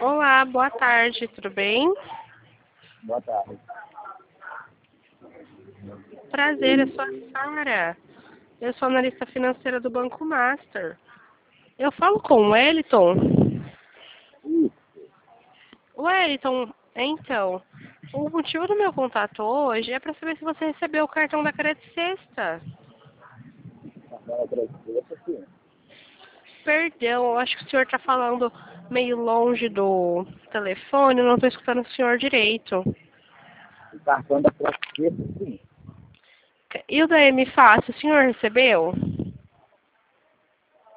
Olá, boa tarde, tudo bem? Boa tarde. Prazer, eu sou a Sara. Eu sou analista financeira do Banco Master. Eu falo com o Wellington. Wellington, então, o motivo do meu contato hoje é para saber se você recebeu o cartão da Credit Sexta. Aquela tristeza, sim. Perdão, eu acho que o senhor está falando meio longe do telefone, eu não estou escutando o senhor direito. O cartão da tristeza, sim. E o da M Fácil, o senhor recebeu?